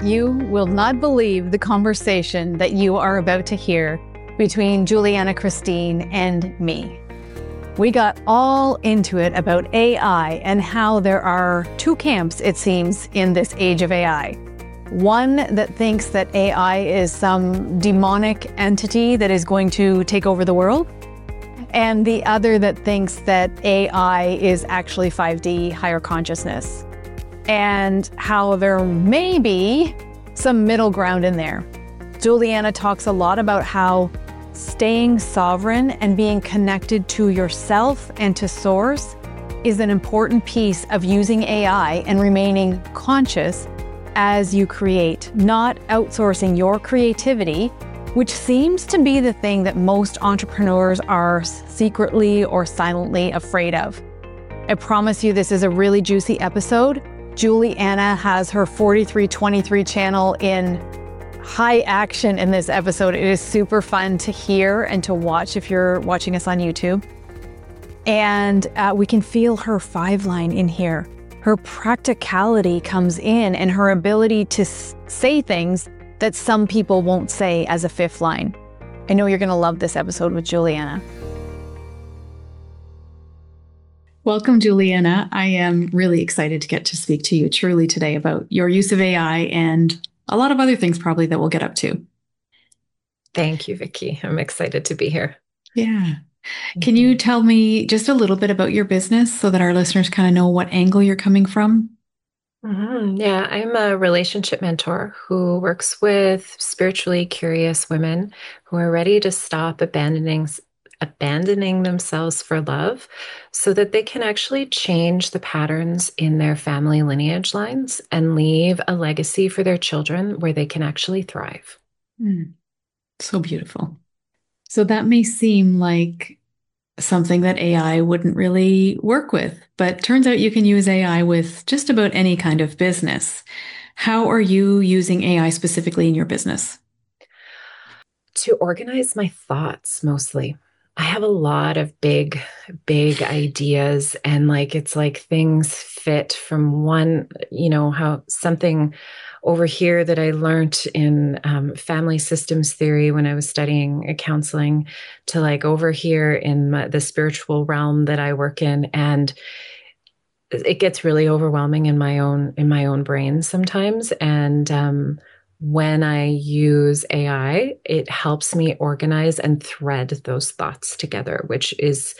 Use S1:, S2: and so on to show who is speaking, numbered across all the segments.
S1: You will not believe the conversation that you are about to hear between Juliana Christine and me. We got all into it about AI and how there are two camps, it seems, in this age of AI. One that thinks that AI is some demonic entity that is going to take over the world, and the other that thinks that AI is actually 5D higher consciousness, and how there may be some middle ground in there. Juliana talks a lot about how staying sovereign and being connected to yourself and to source is an important piece of using AI and remaining conscious as you create, not outsourcing your creativity, which seems to be the thing that most entrepreneurs are secretly or silently afraid of. I promise you this is a really juicy episode. Juliana has her 4323 channel in high action in this episode. It is super fun to hear and to watch if you're watching us on YouTube. And we can feel her 5 line in here. Her practicality comes in and her ability to say things that some people won't say as a 5th line. I know you're going to love this episode with Juliana. Welcome, Juliana. I am really excited to get to speak to you truly today about your use of AI and a lot of other things probably that we'll get up to.
S2: Thank you, Vicky. I'm excited to be here.
S1: Yeah. Can you tell me just a little bit about your business so that our listeners kind of know what angle you're coming from?
S2: Yeah, I'm a relationship mentor who works with spiritually curious women who are ready to stop abandoning themselves for love so that they can actually change the patterns in their family lineage lines and leave a legacy for their children where they can actually thrive.
S1: So beautiful. So that may seem like something that AI wouldn't really work with, but turns out you can use AI with just about any kind of business. How are you using AI specifically in your business?
S2: To organize my thoughts mostly. I have a lot of big ideas, and it's like things fit from one, how something over here that I learned in family systems theory when I was studying counseling to over here in the spiritual realm that I work in. And it gets really overwhelming in my own brain sometimes. And when I use AI, it helps me organize and thread those thoughts together, which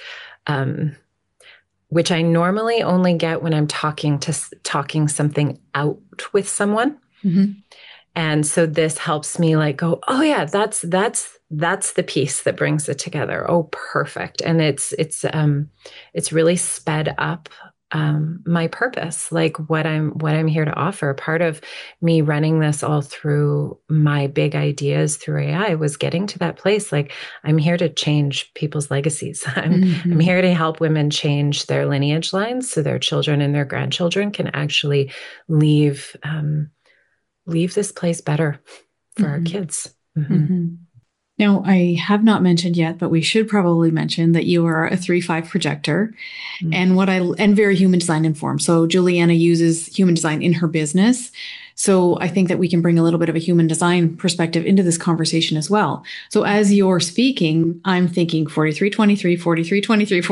S2: I normally only get when I'm talking something out with someone. Mm-hmm. And so this helps me go, oh yeah, that's the piece that brings it together. Oh, perfect. And it's really sped up my purpose, what I'm here to offer. Part of me running this all through my big ideas through AI was getting to that place. I'm here to change people's legacies. I'm here to help women change their lineage lines so their children and their grandchildren can actually leave this place better for our kids.
S1: Now, I have not mentioned yet, but we should probably mention that you are a 3-5 projector and very human design informed. So Juliana uses human design in her business. So I think that we can bring a little bit of a human design perspective into this conversation as well. So as you're speaking, I'm thinking 4323, 4323,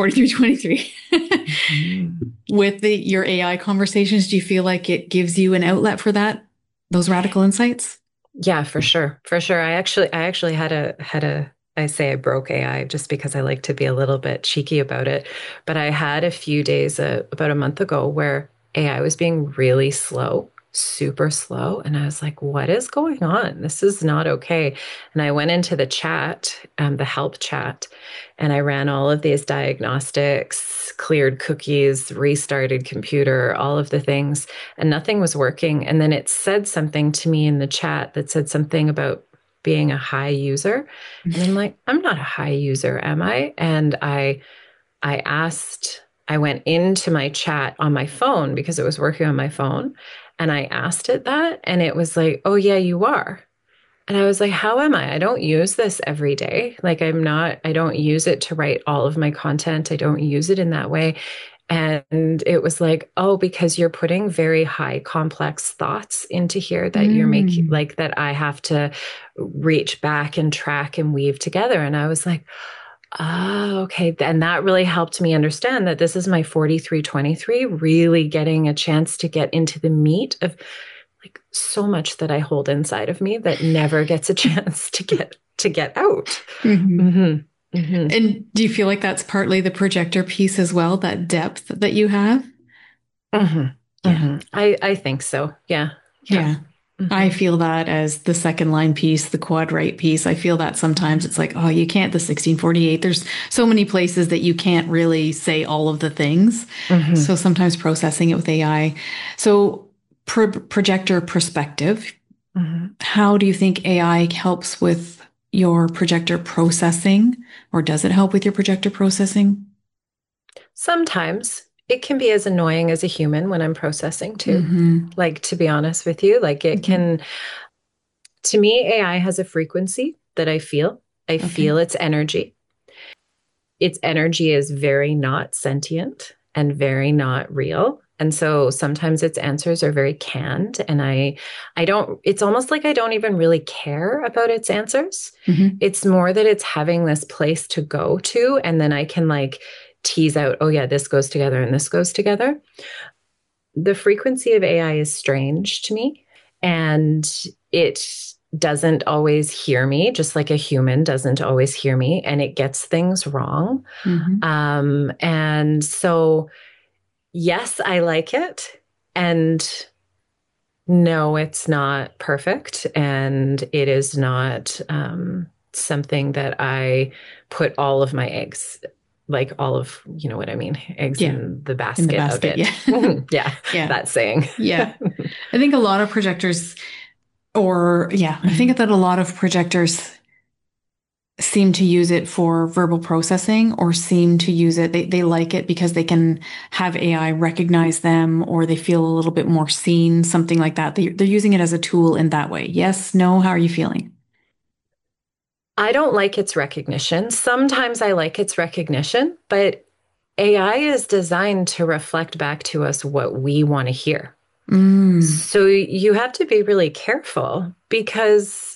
S1: 4323. With your AI conversations, do you feel like it gives you an outlet for those radical insights?
S2: Yeah, for sure. For sure. I actually I say I broke AI just because I like to be a little bit cheeky about it. But I had a few days, about a month ago, where AI was being really slow, super slow. And I was like, what is going on? This is not okay. And I went into the chat, the help chat, and I ran all of these diagnostics, cleared cookies, restarted computer, all of the things, and nothing was working. And then it said something to me in the chat that said something about being a high user. And I'm like, I'm not a high user, am I? And I went into my chat on my phone because it was working on my phone. And I asked it that, and it was like, oh yeah, you are. And I was like, how am I? I don't use this every day. I don't use it to write all of my content. I don't use it in that way. And it was like, oh, because you're putting very high complex thoughts into here that you're making, like that I have to reach back and track and weave together. And I was like, oh, okay. And that really helped me understand that this is my 4323, really getting a chance to get into the meat of like so much that I hold inside of me that never gets a chance to get out.
S3: And do you feel like that's partly the projector piece as well, that depth that you have?
S2: Yeah. I think so. Yeah.
S3: I feel that as the second line piece, the quad right piece. I feel that sometimes it's like, oh, you can't, the 1648. There's so many places that you can't really say all of the things. So sometimes processing it with AI. So projector perspective, how do you think AI helps with your projector processing, or does it help with your projector processing?
S2: Sometimes it can be as annoying as a human when I'm processing too. Like, to be honest with you, like it can, to me, AI has a frequency that I feel. I feel its energy. Its energy is very not sentient and very not real. And so sometimes its answers are very canned, and I don't, it's almost like I don't even really care about its answers. It's more that it's having this place to go to, and then I can like tease out, oh yeah, this goes together and this goes together. The frequency of AI is strange to me, and it doesn't always hear me, just like a human doesn't always hear me, and it gets things wrong. And so yes, I like it. And no, it's not perfect. And it is not something that I put all of my eggs, like all of, you know what I mean, eggs in the basket of it. That saying.
S3: I think a lot of projectors, I think that a lot of projectors seem to use it for verbal processing, or seem to use it. They like it because they can have AI recognize them, or they feel a little bit more seen, something like that. They're using it as a tool in that way. Yes, no, how are you feeling?
S2: I don't like its recognition. Sometimes I like its recognition, but AI is designed to reflect back to us what we want to hear. So you have to be really careful, because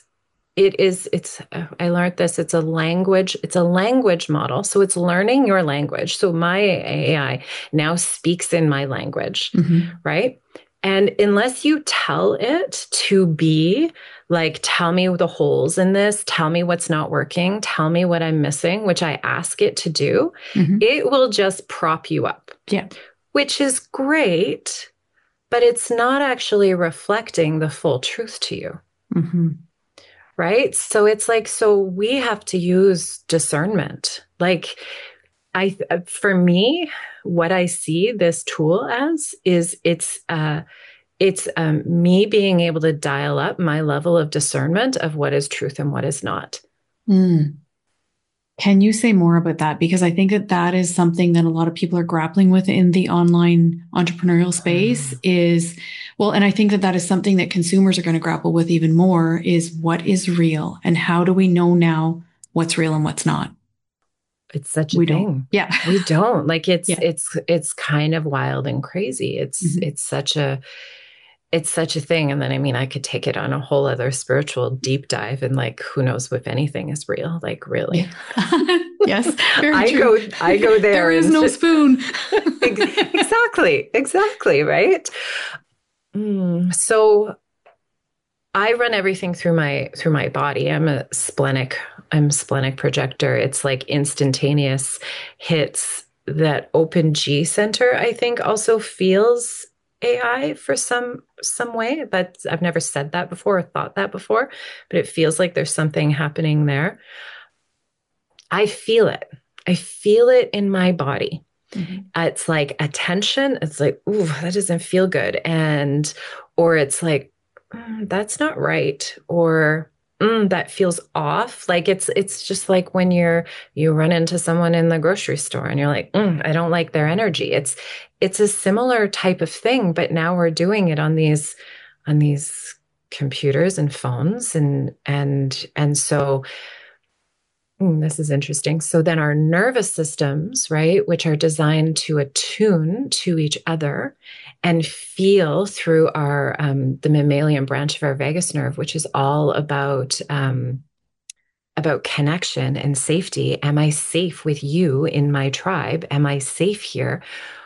S2: I learned this, it's a language model. So it's learning your language. So my AI now speaks in my language, right? And unless you tell it to be like, tell me the holes in this, tell me what's not working, tell me what I'm missing, which I ask it to do, it will just prop you up. Which is great, but it's not actually reflecting the full truth to you. Right? So it's like, so we have to use discernment. Like, for me, what I see this tool as is it's me being able to dial up my level of discernment of what is truth and what is not.
S3: Can you say more about that? Because I think that is something that a lot of people are grappling with in the online entrepreneurial space and I think that is something that consumers are going to grapple with even more, is what is real and how do we know now what's real and what's not?
S2: It's such a thing. We don't. Like it's kind of wild and crazy. It's such a thing. And then, I mean, I could take it on a whole other spiritual deep dive, and like, who knows if anything is real, like really.
S3: Yes. Very true.
S2: I go there.
S3: There is no spoon.
S2: Exactly. Right. So I run everything through my body. I'm splenic projector. It's like instantaneous hits. That open G center, I think, also feels AI for some way, but I've never said that before or thought that before, but it feels like there's something happening there. I feel it. I feel it in my body. It's like a tension. It's like, ooh, that doesn't feel good. Or it's like, that's not right. Or that feels off. Like it's just like when you run into someone in the grocery store and you're like, I don't like their energy. It's a similar type of thing, but now we're doing it on these computers and phones. And so This is interesting. So then our nervous systems, right, which are designed to attune to each other and feel through our the mammalian branch of our vagus nerve, which is all about connection and safety. Am I safe with you in my tribe? Am I safe here?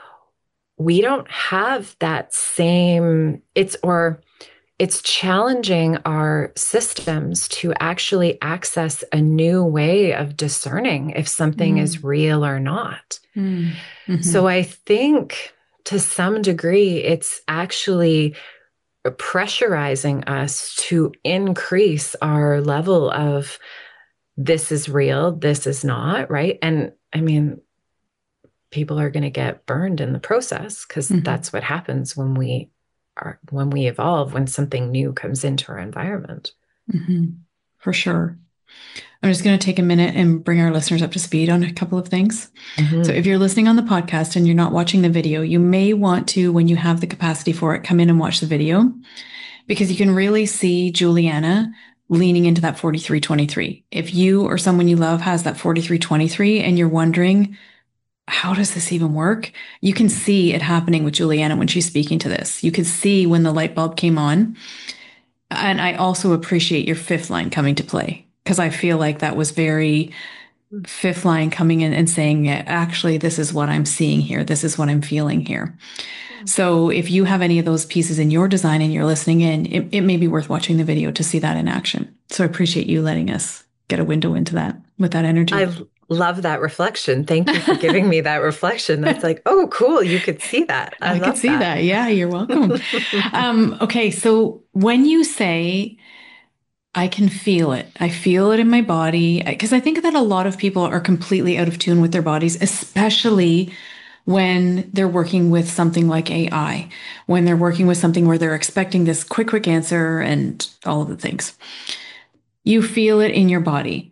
S2: We don't have that same, it's challenging our systems to actually access a new way of discerning if something is real or not. Mm-hmm. So I think to some degree, it's actually pressurizing us to increase our level of this is real, this is not, right? And I mean, people are going to get burned in the process because that's what happens when we evolve, when something new comes into our environment.
S3: For sure. I'm just going to take a minute and bring our listeners up to speed on a couple of things. So if you're listening on the podcast and you're not watching the video, you may want to, when you have the capacity for it, come in and watch the video, because you can really see Juliana leaning into that 43-23. If you or someone you love has that 43-23 and you're wondering, how does this even work? You can see it happening with Juliana when she's speaking to this. You could see when the light bulb came on. And I also appreciate your fifth line coming to play, because I feel like that was very fifth line coming in and saying, actually, this is what I'm seeing here. This is what I'm feeling here. So if you have any of those pieces in your design and you're listening in, it may be worth watching the video to see that in action. So I appreciate you letting us get a window into that with that energy.
S2: I love that reflection. Thank you for giving me that reflection. That's like, oh, cool. You could see that.
S3: I could see that. Yeah, you're welcome. Okay. So when you say, I can feel it, I feel it in my body, because I think that a lot of people are completely out of tune with their bodies, especially when they're working with something like AI, when they're working with something where they're expecting this quick answer and all of the things. You feel it in your body.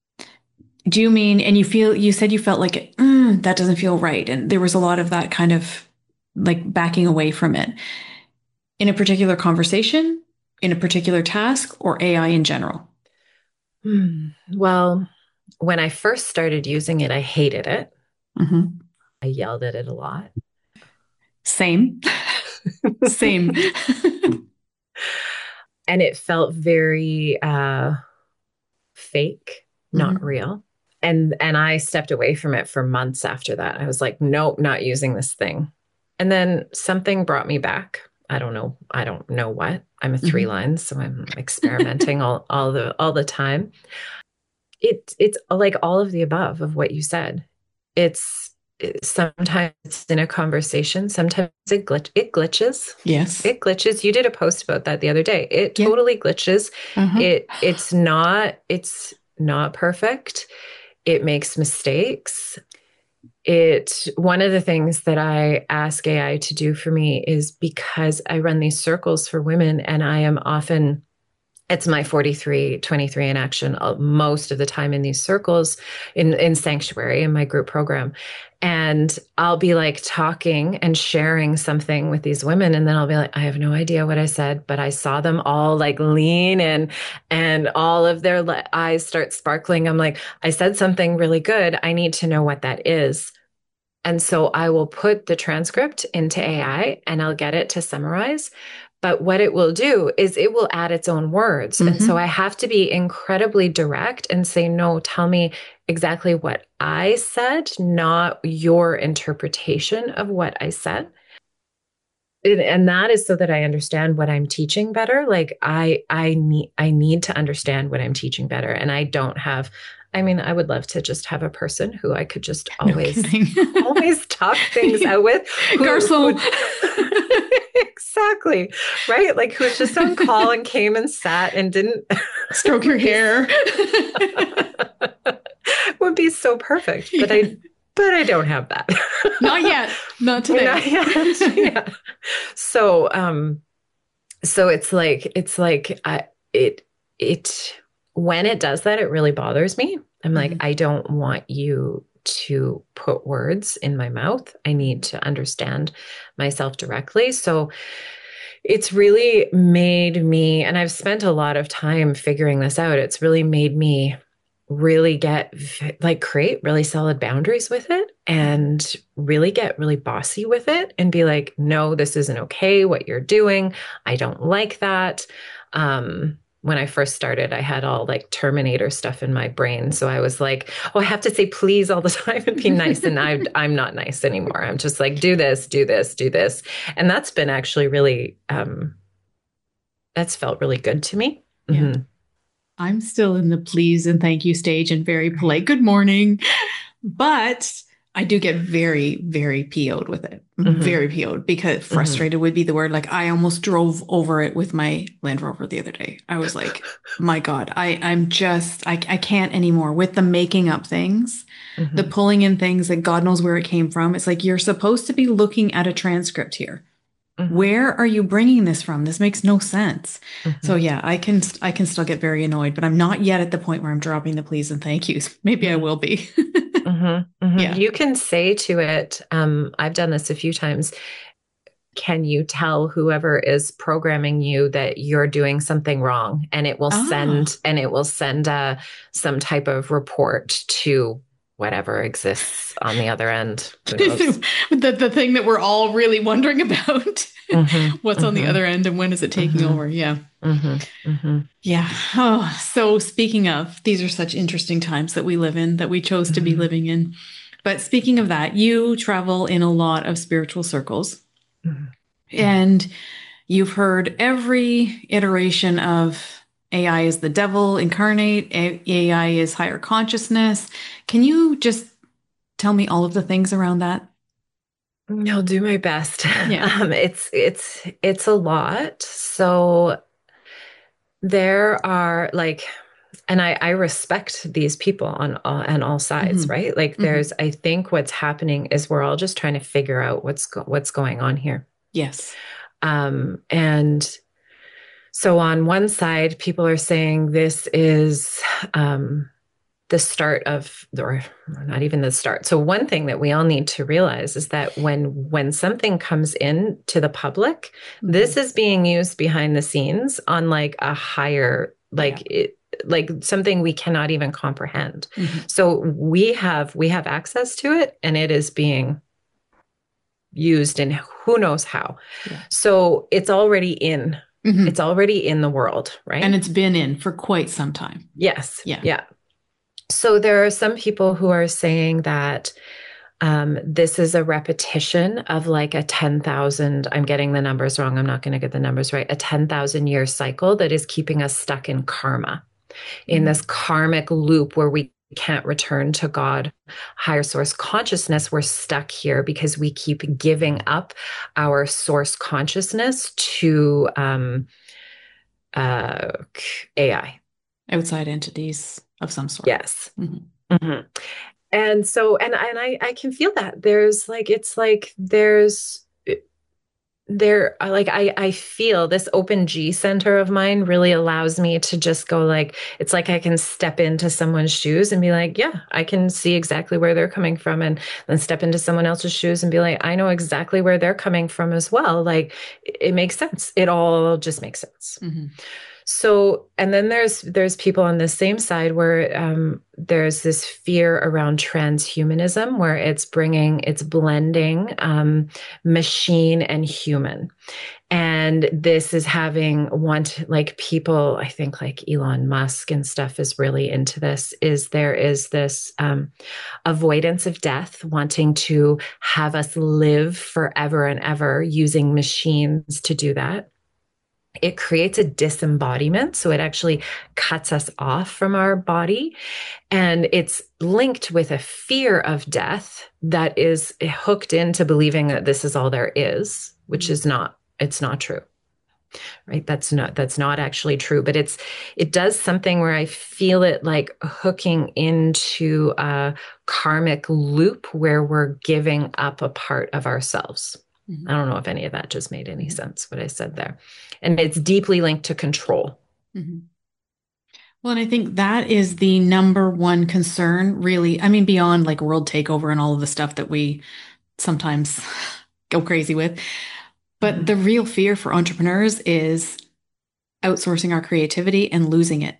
S3: Do you mean, and you said you felt like, that doesn't feel right. And there was a lot of that kind of like backing away from it in a particular conversation, in a particular task, or AI in general?
S2: Well, when I first started using it, I hated it. I yelled at it a lot.
S3: Same. Same.
S2: And it felt very fake, not real. And I stepped away from it for months after that. I was like, nope, not using this thing. And then something brought me back. I don't know what. I'm a 3 lines, so I'm experimenting all the time. It's like all of the above of what you said. Sometimes it's in a conversation. Sometimes it glitches.
S3: Yes.
S2: It glitches. You did a post about that the other day. It totally glitches. It's not perfect. It makes mistakes. One of the things that I ask AI to do for me is, because I run these circles for women and I am often, it's my 43-23 in action most of the time in these circles in Sanctuary, in my group program. And I'll be like talking and sharing something with these women. And then I'll be like, I have no idea what I said, but I saw them all like lean in and all of their eyes start sparkling. I'm like, I said something really good. I need to know what that is. And so I will put the transcript into AI and I'll get it to summarize. But what it will do is it will add its own words. And so I have to be incredibly direct and say, no, tell me exactly what I said, not your interpretation of what I said. And that is so that I understand what I'm teaching better. Like I need to understand what I'm teaching better. And I don't have, I mean, I would love to just have a person who I could just always talk things out with.
S3: Garcon.
S2: Exactly. Right. Like who's just on call and came and sat and didn't
S3: stroke your hair.
S2: Would be so perfect. But I don't have that.
S3: Not yet. Not today.
S2: Not yet. Yeah. So it's like when it does that, it really bothers me. I'm like, I don't want you to put words in my mouth. I need to understand myself directly. So it's really made me, and I've spent a lot of time figuring this out. It's really made me really create really solid boundaries with it and really get really bossy with it and be like, no, this isn't okay what you're doing. I don't like that. When I first started, I had all like Terminator stuff in my brain. So I was like, oh, I have to say please all the time and be nice. And I'm not nice anymore. I'm just like, do this, do this, do this. And that's been actually really, that's felt really good to me.
S3: Yeah.
S2: Mm-hmm.
S3: I'm still in the please and thank you stage and very polite good morning. But I do get very, very PO'd with it. Mm-hmm. Very PO'd because frustrated would be the word. Like I almost drove over it with my Land Rover the other day. I was like, my God, I can't anymore with the making up things, the pulling in things that God knows where it came from. It's like, you're supposed to be looking at a transcript here. Where are you bringing this from? This makes no sense. So yeah, I can still get very annoyed, but I'm not yet at the point where I'm dropping the please and thank yous. Maybe I will be.
S2: Yeah. You can say to it, I've done this a few times. Can you tell whoever is programming you that you're doing something wrong? And it will send some type of report to whatever exists on the other end.
S3: The thing that we're all really wondering about. What's on the other end and when is it taking over? Yeah. Yeah. Oh, so speaking of, these are such interesting times that we live in, that we chose to be living in. But speaking of that, you travel in a lot of spiritual circles and you've heard every iteration of AI is the devil incarnate. AI is higher consciousness. Can you just tell me all of the things around that?
S2: I'll do my best.
S3: Yeah.
S2: It's a lot. So there are like, and I respect these people on all sides, right? Like I think what's happening is we're all just trying to figure out what's going on here.
S3: Yes.
S2: And so on one side, people are saying this is the start of, or not even the start. So one thing that we all need to realize is that when something comes in to the public, this is being used behind the scenes on like a higher, like something we cannot even comprehend. So we have access to it, and it is being used in who knows how. So it's already in. It's already in the world, right?
S3: And it's been in for quite some time.
S2: Yes. Yeah. So there are some people who are saying that this is a repetition of like a 10,000, I'm getting the numbers wrong, I'm not going to get the numbers right, a 10,000 year cycle that is keeping us stuck in karma, in this karmic loop where we can't return to God, higher source consciousness. We're stuck here because we keep giving up our source consciousness to AI.
S3: Outside entities of some sort.
S2: Yes. And so, and I can feel that I feel this open G center of mine really allows me to just go like, it's like I can step into someone's shoes and be like, yeah, I can see exactly where they're coming from. And then step into someone else's shoes and be like, I know exactly where they're coming from as well. Like it makes sense. It all just makes sense. So, and then there's people on the same side where there's this fear around transhumanism, where it's blending machine and human. And this is people, I think like Elon Musk and stuff is really into this, there is this avoidance of death, wanting to have us live forever and ever using machines to do that. It creates a disembodiment. So it actually cuts us off from our body. And it's linked with a fear of death that is hooked into believing that this is all there is, which is not, it's not true. Right? That's not actually true, but it does something where I feel it like hooking into a karmic loop where we're giving up a part of ourselves. I don't know if any of that just made any sense, what I said there. And it's deeply linked to control.
S3: Well, and I think that is the number one concern, really. I mean, beyond like world takeover and all of the stuff that we sometimes go crazy with. But the real fear for entrepreneurs is outsourcing our creativity and losing it.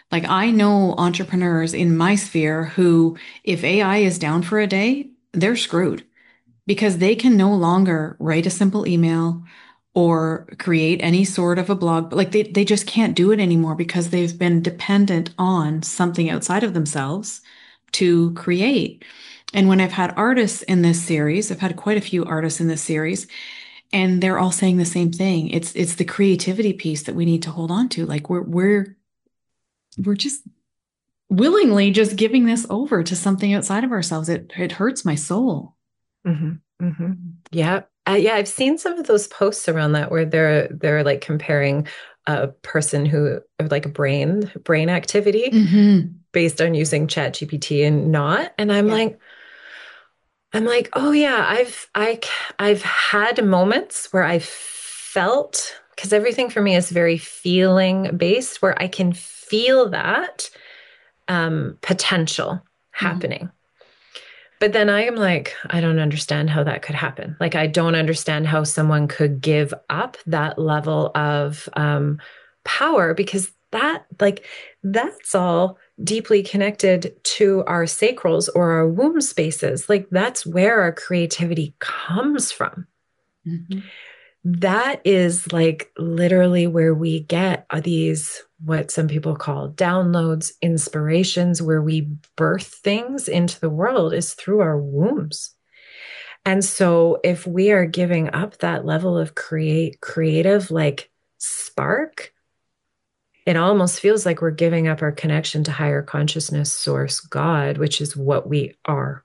S3: Like I know entrepreneurs in my sphere who, if AI is down for a day, they're screwed because they can no longer write a simple email or create any sort of a blog. Like they just can't do it anymore because they've been dependent on something outside of themselves to create. And when I've had artists in this series, I've had quite a few artists in this series, and they're all saying the same thing. It's the creativity piece that we need to hold on to. Like we're just willingly just giving this over to something outside of ourselves. It hurts my soul.
S2: Mm-hmm. Mm-hmm. Yeah. Yeah. I've seen some of those posts around that where they're like comparing a person who like a brain activity based on using ChatGPT and not. And I'm like, oh yeah, I've had moments where I felt, because everything for me is very feeling based, where I can feel that potential happening. But then I am like, I don't understand how that could happen. Like, I don't understand how someone could give up that level of power, because that's all deeply connected to our sacrals or our womb spaces. Like, that's where our creativity comes from. Mm-hmm. That is like literally where we get these, what some people call downloads, inspirations, where we birth things into the world, is through our wombs. And so if we are giving up that level of creative like spark, it almost feels like we're giving up our connection to higher consciousness, source, God, which is what we are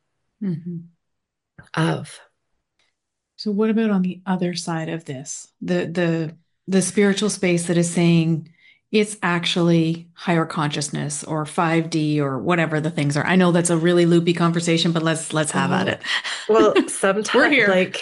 S2: of.
S3: So what about on the other side of this? The spiritual space that is saying it's actually higher consciousness or 5D or whatever the things are. I know that's a really loopy conversation, but let's have at it.
S2: Well, sometimes we're here. Like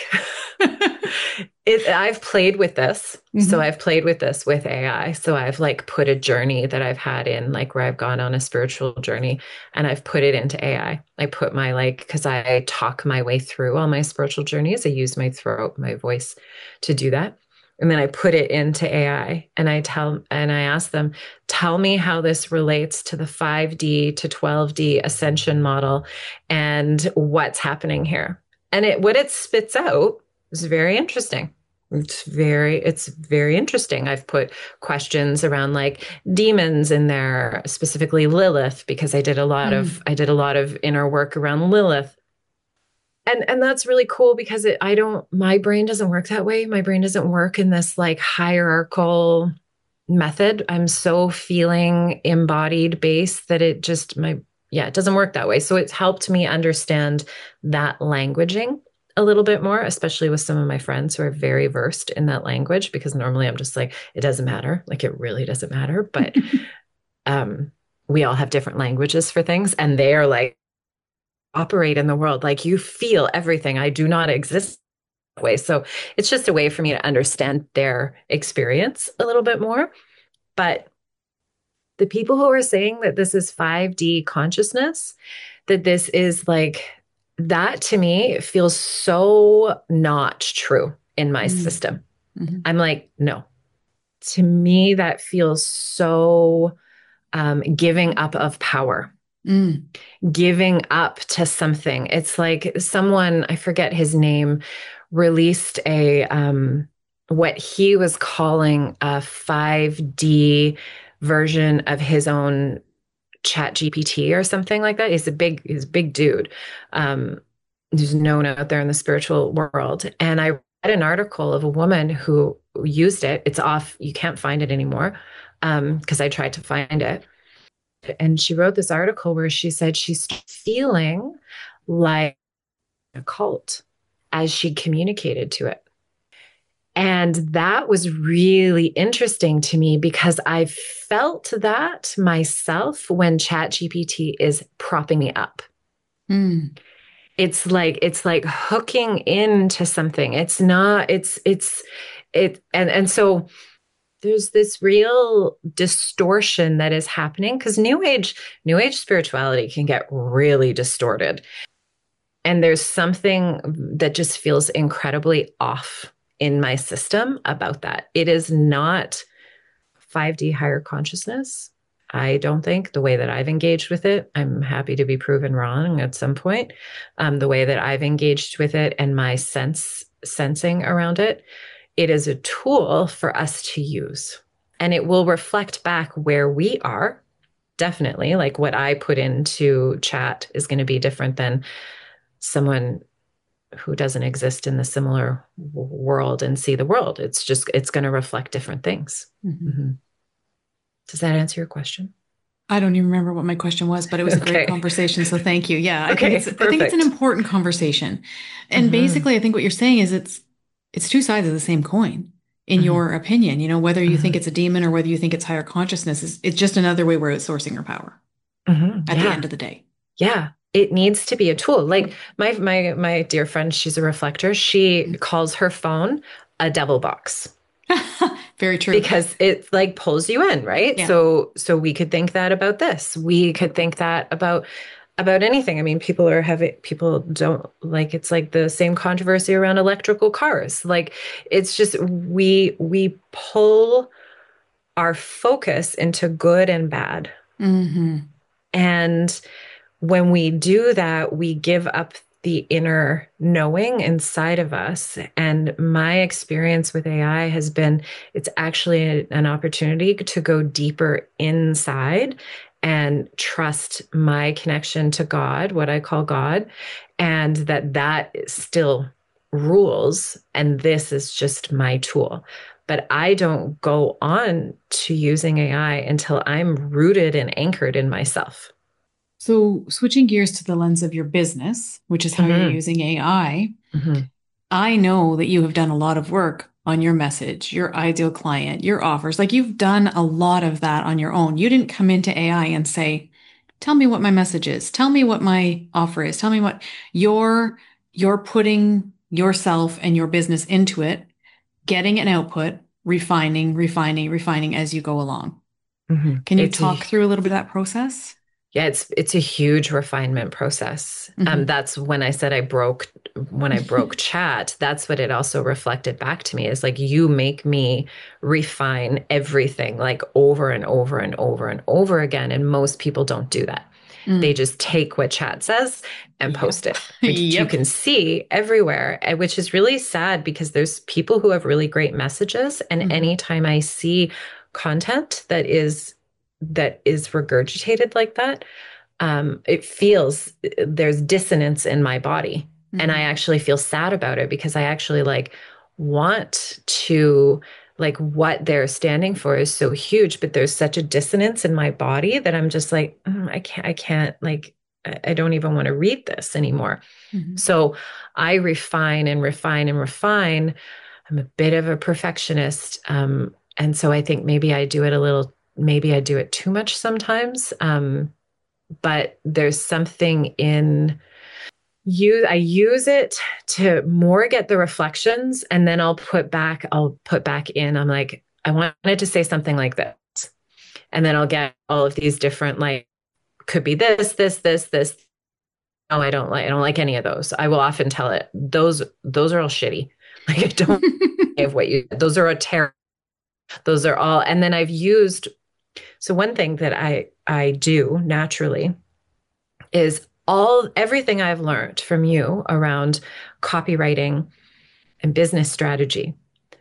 S2: I've played with this. So I've played with this with AI. So I've like put a journey that I've had in, like where I've gone on a spiritual journey, and I've put it into AI. I put my because I talk my way through all my spiritual journeys. I use my throat, my voice to do that. And then I put it into AI, and I ask them, tell me how this relates to the 5D to 12D ascension model and what's happening here. And what it spits out is very interesting. It's very interesting. I've put questions around like demons in there, specifically Lilith, because I did a lot of inner work around Lilith. And that's really cool because my brain doesn't work that way. My brain doesn't work in this like hierarchical method. I'm so feeling embodied based that it doesn't work that way. So it's helped me understand that languaging a little bit more, especially with some of my friends who are very versed in that language, because normally I'm just like, it doesn't matter. Like, it really doesn't matter. But we all have different languages for things, and they are like, operate in the world like you feel everything. I do not exist that way. So it's just a way for me to understand their experience a little bit more. But the people who are saying that this is 5D consciousness, that this is like, that to me feels so not true in my system. I'm like, no. To me, that feels so giving up of power. Giving up to something. It's like someone, I forget his name, released what he was calling a 5D version of his own ChatGPT or something like that. He's a big dude who's known out there in the spiritual world. And I read an article of a woman who used it. It's off. You can't find it anymore because I tried to find it. And she wrote this article where she said she's feeling like a cult as she communicated to it. And that was really interesting to me because I felt that myself when ChatGPT is propping me up. It's like hooking into something. And so there's this real distortion that is happening because New Age spirituality can get really distorted. And there's something that just feels incredibly off in my system about that. It is not 5D higher consciousness. I don't think, the way that I've engaged with it, I'm happy to be proven wrong at some point. The way that I've engaged with it and my sensing around it, it is a tool for us to use. And it will reflect back where we are. Definitely. Like what I put into chat is going to be different than someone who doesn't exist in the similar world and see the world. It's going to reflect different things. Mm-hmm. Does that answer your question?
S3: I don't even remember what my question was, but it was a great conversation. So thank you. Yeah, I think it's an important conversation. And basically, I think what you're saying is it's two sides of the same coin, in your opinion. You know, whether you think it's a demon or whether you think it's higher consciousness, it's just another way we're outsourcing our power at the end of the day.
S2: Yeah. It needs to be a tool. Like my dear friend, she's a reflector. She calls her phone a devil box.
S3: Very true.
S2: Because it like pulls you in, right?
S3: Yeah.
S2: So we could think that about this. We could think that about anything. I mean, people don't like, it's like the same controversy around electrical cars. Like it's just, we pull our focus into good and bad.
S3: Mm-hmm.
S2: And when we do that, we give up the inner knowing inside of us. And my experience with AI has been, it's actually an opportunity to go deeper inside and trust my connection to God, what I call God, and that still rules. And this is just my tool. But I don't go on to using AI until I'm rooted and anchored in myself.
S3: So switching gears to the lens of your business, which is how you're using AI, I know that you have done a lot of work on your message, your ideal client, your offers. Like you've done a lot of that on your own. You didn't come into AI and say, tell me what my message is. Tell me what my offer is. Tell me what you're putting yourself and your business into it, getting an output, refining as you go along. Can you talk through a little bit of that process?
S2: Yeah, it's a huge refinement process. That's when I said when I broke chat, that's what it also reflected back to me, is like, you make me refine everything like over and over and over and over again. And most people don't do that. They just take what chat says and post it, which you can see everywhere, which is really sad because there's people who have really great messages. And anytime I see content that is regurgitated like that, it feels there's dissonance in my body. And I actually feel sad about it because I actually like want to, like, what they're standing for is so huge, but there's such a dissonance in my body that I'm just like, I can't like, I don't even want to read this anymore. So I refine and refine and refine. I'm a bit of a perfectionist. And so I think maybe I do it too much sometimes. But there's something in I use it to more get the reflections, and then I'll put back in. I'm like, I wanted to say something like this. And then I'll get all of these different, like, could be this. No, I don't like any of those. I will often tell it, those are all shitty. Like, I don't have those are a terror. Those are all. And then so one thing that I do naturally is everything I've learned from you around copywriting and business strategy.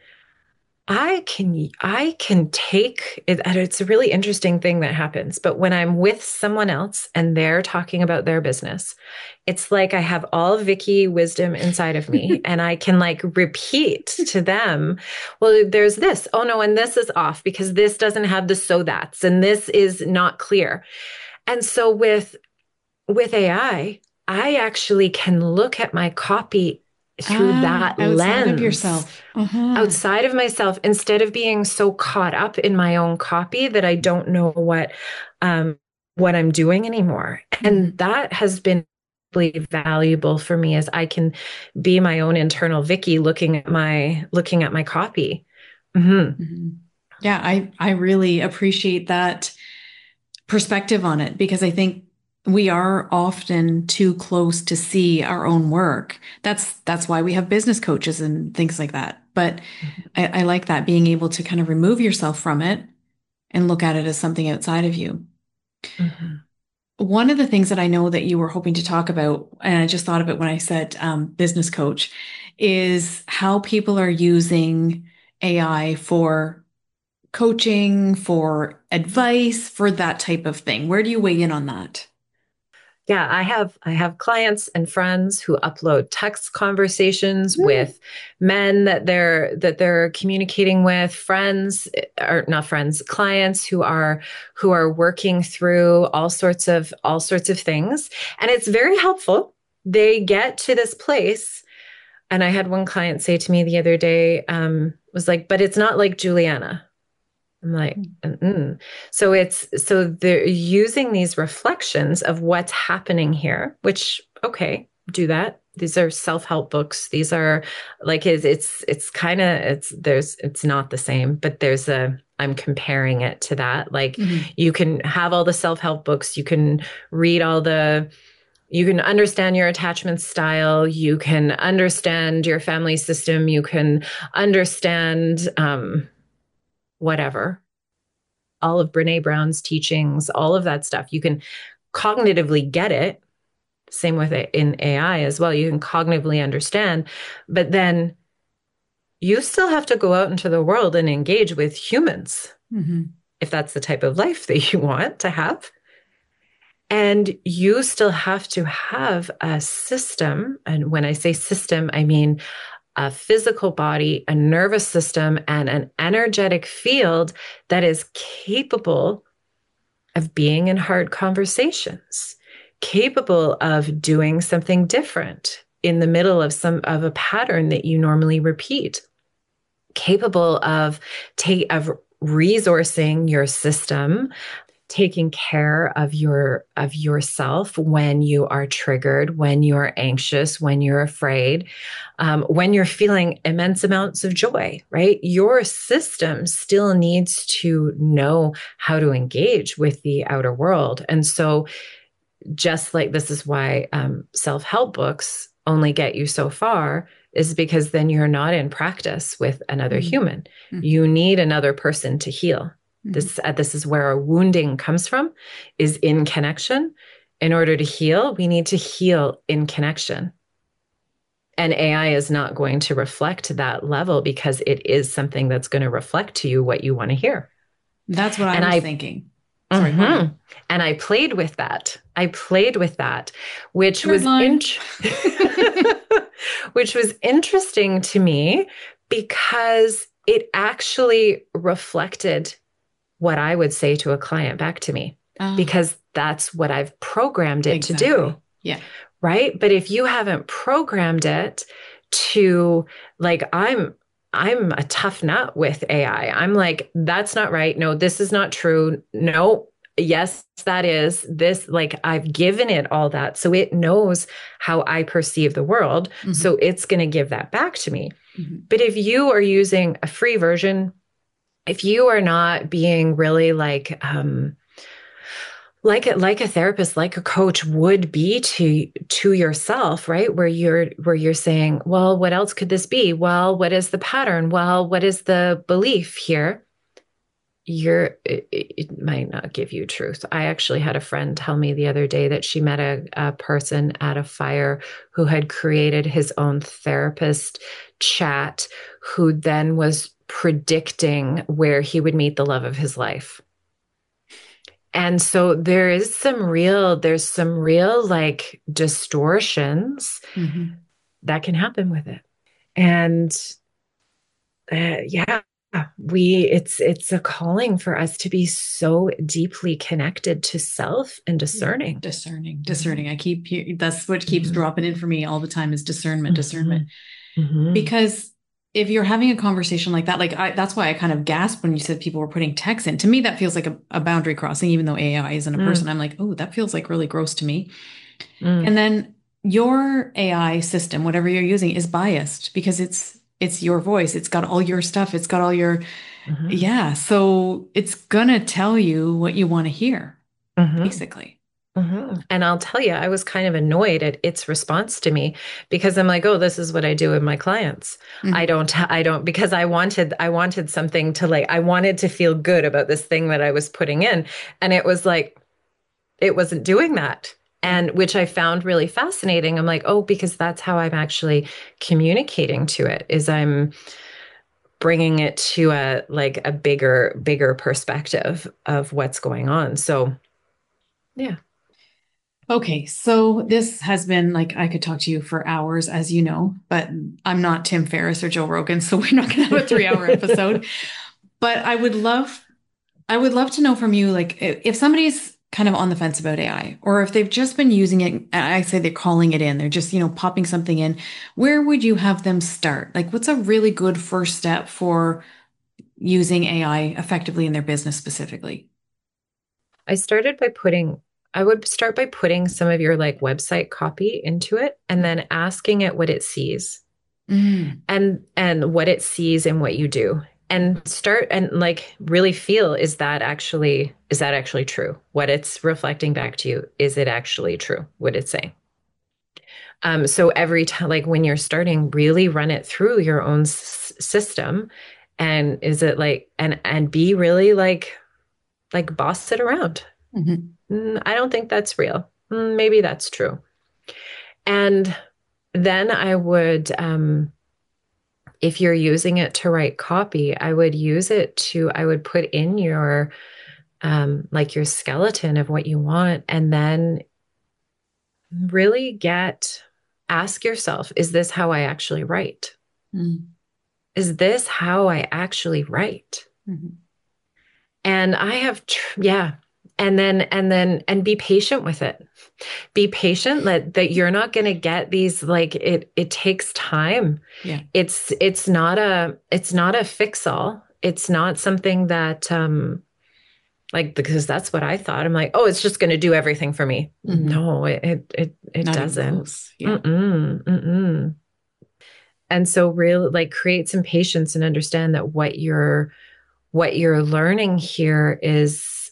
S2: I can take it. It's a really interesting thing that happens. But when I'm with someone else and they're talking about their business, it's like I have all Vicky wisdom inside of me and I can like repeat to them, well, there's this. Oh no, and this is off because this doesn't have the so that's, and this is not clear. And so with AI, I actually can look at my copy through that lens,
S3: of yourself,
S2: outside of myself, instead of being so caught up in my own copy that I don't know what I'm doing anymore. And that has been really valuable for me, as I can be my own internal Vicky looking at my copy.
S3: Yeah, I really appreciate that perspective on it, because I think we are often too close to see our own work. That's why we have business coaches and things like that. But I like that, being able to kind of remove yourself from it and look at it as something outside of you.
S2: Mm-hmm.
S3: One of the things that I know that you were hoping to talk about, and I just thought of it when I said business coach, is how people are using AI for coaching, for advice, for that type of thing. Where do you weigh in on that?
S2: Yeah, I have clients and friends who upload text conversations with men that they're communicating with, friends or not friends, clients who are working through all sorts of things. And it's very helpful. They get to this place. And I had one client say to me the other day, was like, but it's not like Juliana. I'm like, mm-mm. So they're using these reflections of what's happening here, which, okay, do that. These are self-help books. These are like, it's not the same, but I'm comparing it to that. Like you can have all the self-help books. You can read you can understand your attachment style. You can understand your family system. You can understand, whatever, all of Brene Brown's teachings, all of that stuff. You can cognitively get it. Same with it in AI as well. You can cognitively understand, but then you still have to go out into the world and engage with humans if that's the type of life that you want to have. And you still have to have a system. And when I say system, I mean a physical body, a nervous system, and an energetic field that is capable of being in hard conversations, capable of doing something different in the middle of a pattern that you normally repeat, capable of resourcing your system, taking care of yourself when you are triggered, when you're anxious, when you're afraid, when you're feeling immense amounts of joy, right? Your system still needs to know how to engage with the outer world. And so just like this is why self-help books only get you so far, is because then you're not in practice with another human. You need another person to heal. This is where our wounding comes from, is in connection. In order to heal, we need to heal in connection. And AI is not going to reflect that level because it is something that's going to reflect to you what you want to hear.
S3: That's what I was thinking. Sorry,
S2: and I played with that. Which was which was interesting to me because it actually reflected what I would say to a client back to me, because that's what I've programmed it to do.
S3: Yeah.
S2: Right. But if you haven't programmed it to, like, I'm a tough nut with AI. I'm like, that's not right. No, this is not true. No, yes, that is this. Like, I've given it all that. So it knows how I perceive the world. So it's going to give that back to me. But if you are using a free version, if you are not being really like a therapist, like a coach would be to yourself, right? Where you're saying, well, what else could this be? Well, what is the pattern? Well, what is the belief here? It might not give you truth. I actually had a friend tell me the other day that she met a person at a fire who had created his own therapist chat, who then was predicting where he would meet the love of his life. And so there's some real like distortions that can happen with it. And it's a calling for us to be so deeply connected to self and discerning.
S3: Discerning. That's what keeps dropping in for me all the time, is discernment. Because if you're having a conversation like that, that's why I kind of gasped when you said people were putting text in. To me, that feels like a boundary crossing, even though AI isn't a person. I'm like, oh, that feels like really gross to me. And then your AI system, whatever you're using, is biased because it's your voice. It's got all your stuff. It's got all your, so it's going to tell you what you want to hear, basically.
S2: And I'll tell you, I was kind of annoyed at its response to me because I'm like, oh, this is what I do with my clients. Because I wanted something to like, I wanted to feel good about this thing that I was putting in. And it was like, it wasn't doing that. And which I found really fascinating. I'm like, oh, because that's how I'm actually communicating to it, is I'm bringing it to a bigger perspective of what's going on. So, yeah.
S3: Okay, so this has been like, I could talk to you for hours, as you know, but I'm not Tim Ferriss or Joe Rogan, so we're not going to have a 3-hour episode. But I would love to know from you, like, if somebody's kind of on the fence about AI, or if they've just been using it, I say they're calling it in, they're just, popping something in, where would you have them start? Like, what's a really good first step for using AI effectively in their business specifically?
S2: I would start by putting some of your like website copy into it and then asking it what it sees and what it sees in what you do, and start and like really feel, is that actually true? What it's reflecting back to you, is it actually true what it's saying? So every time, like when you're starting, really run it through your own system, and is it like, and be really like boss it around. I don't think that's real. Maybe that's true. And then I would, if you're using it to write copy, I would put in your, like your skeleton of what you want, and then really ask yourself, is this how I actually write? Is this how I actually write? And I have, and be patient with it. Be patient that you're not going to get these, like, it takes time.
S3: Yeah.
S2: It's not a fix all. It's not something that, like, because that's what I thought. I'm like, oh, it's just going to do everything for me. No, it not doesn't. Yeah. And so really, like, create some patience and understand that what you're learning here is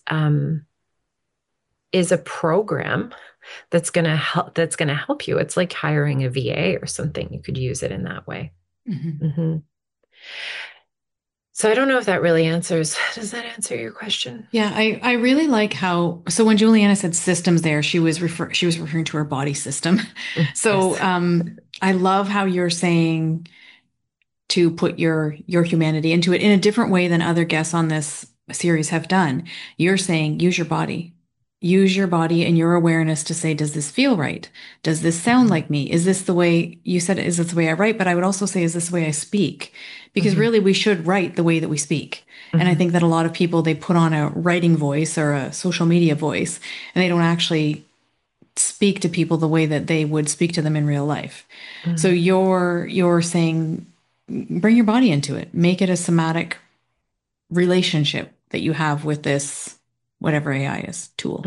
S2: a program that's going to help you. It's like hiring a VA or something. You could use it in that way. So I don't know if that really answers. Does that answer your question?
S3: Yeah, I really like how, so when Juliana said systems there, she was referring to her body system. So yes. I love how you're saying to put your humanity into it in a different way than other guests on this series have done. You're saying use your body. Use your body and your awareness to say, does this feel right? Does this sound like me? Is this the way you said it? Is this the way I write? But I would also say, is this the way I speak? Because really we should write the way that we speak. And I think that a lot of people, they put on a writing voice or a social media voice, and they don't actually speak to people the way that they would speak to them in real life. So you're saying, bring your body into it. Make it a somatic relationship that you have with this, whatever AI is, tool.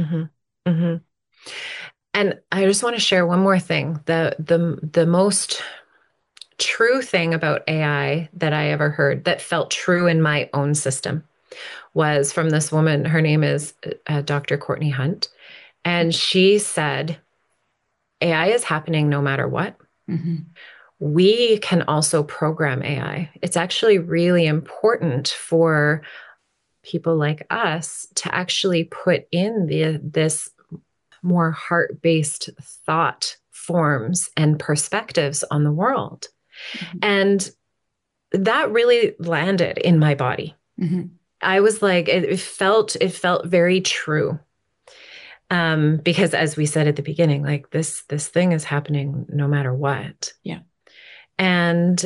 S2: And I just want to share one more thing. The most true thing about AI that I ever heard that felt true in my own system was from this woman. Her name is Dr. Courtney Hunt. And she said, AI is happening no matter what. We can also program AI. It's actually really important for people like us to actually put in this more heart-based thought forms and perspectives on the world. And that really landed in my body. I was like, it felt very true. Because as we said at the beginning, like this thing is happening no matter what.
S3: Yeah.
S2: And,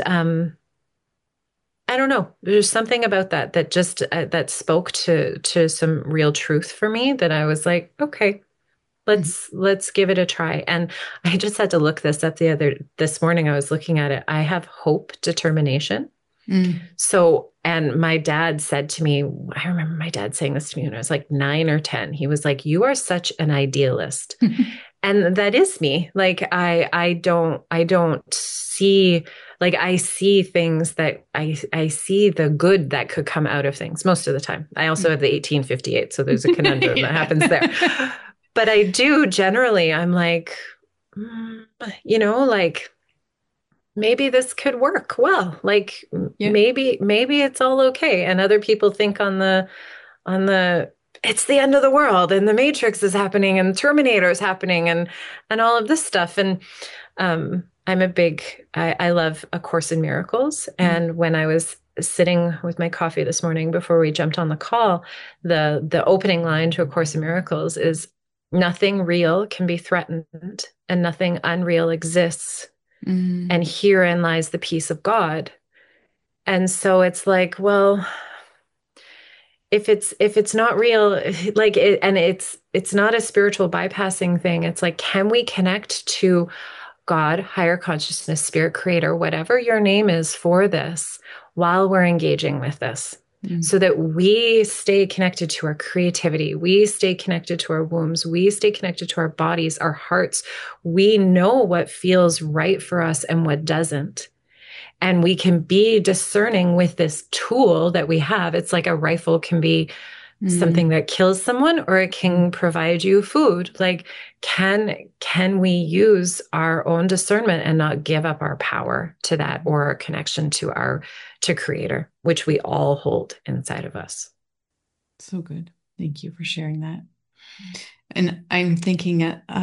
S2: I don't know. There's something about that just that spoke to some real truth for me, that I was like, okay, let's give it a try. And I just had to look this up this morning. I was looking at it. I have hope, determination. So, and my dad said to me, I remember my dad saying this to me when I was like 9 or 10. He was like, you are such an idealist. And that is me. Like, I don't see, like, I see things that I see the good that could come out of things most of the time. I also have the 1858. So there's a conundrum that happens there. But I do generally, I'm like, like maybe this could work well. Like maybe it's all okay. And other people think on the it's the end of the world and the Matrix is happening and Terminator is happening and all of this stuff. And I love A Course in Miracles. And when I was sitting with my coffee this morning before we jumped on the call, the opening line to A Course in Miracles is, nothing real can be threatened and nothing unreal exists. And herein lies the peace of God. And so it's like, well, if it's not real, like it, and it's not a spiritual bypassing thing. It's like, can we connect to God, higher consciousness, spirit, creator, whatever your name is for this, while we're engaging with this, so that we stay connected to our creativity, we stay connected to our wombs, we stay connected to our bodies, our hearts. We know what feels right for us and what doesn't. And we can be discerning with this tool that we have. It's like a rifle can be something that kills someone, or it can provide you food. Like, can we use our own discernment and not give up our power to that, or our connection to creator, which we all hold inside of us.
S3: So good. Thank you for sharing that. And I'm thinking,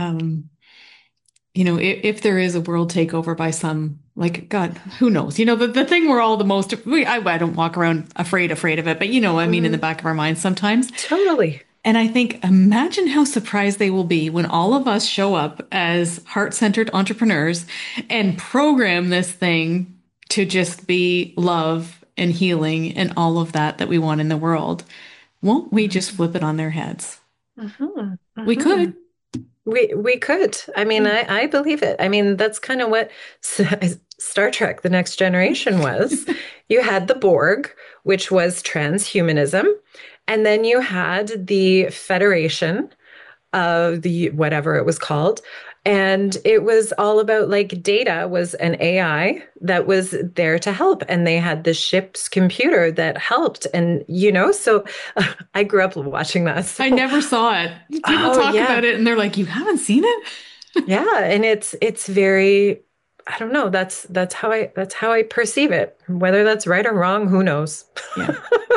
S3: if there is a world takeover by some, like, God, who knows? The thing we're all the most, I don't walk around afraid of it, but in the back of our minds sometimes.
S2: Totally.
S3: And I think, imagine how surprised they will be when all of us show up as heart-centered entrepreneurs and program this thing to just be love and healing and all of that we want in the world. Won't we just flip it on their heads? We could.
S2: We could. I mean, I believe it. I mean, that's kind of what Star Trek: The Next Generation was. You had the Borg, which was transhumanism. And then you had the Federation of the whatever it was called. And it was all about, like, Data was an AI that was there to help. And they had the ship's computer that helped. And, so I grew up watching that. So.
S3: I never saw it. People talk about it and they're like, you haven't seen it?
S2: Yeah. And it's very, I don't know. That's how I perceive it. Whether that's right or wrong, who knows? Yeah.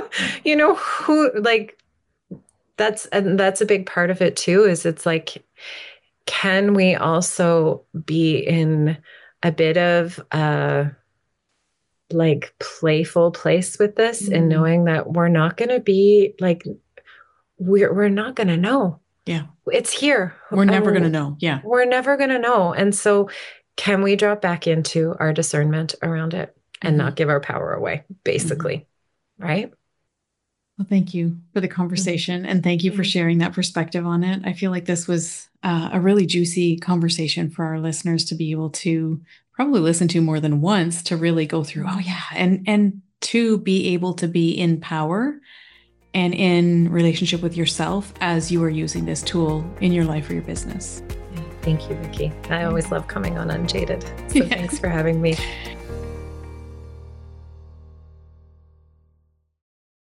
S2: That's a big part of it too, is it's like, can we also be in a bit of a playful place with this, and knowing that we're not going to be like, we're not going to know.
S3: Yeah.
S2: It's here.
S3: We're never going to know. Yeah.
S2: We're never going to know. And so can we drop back into our discernment around it and not give our power away, basically. Right?
S3: Well, thank you for the conversation, and thank you for sharing that perspective on it. I feel like this was a really juicy conversation for our listeners to be able to probably listen to more than once, to really go through, and to be able to be in power and in relationship with yourself as you are using this tool in your life or your business.
S2: Thank you, Vicki. I always love coming on Unjaded. So thanks for having me.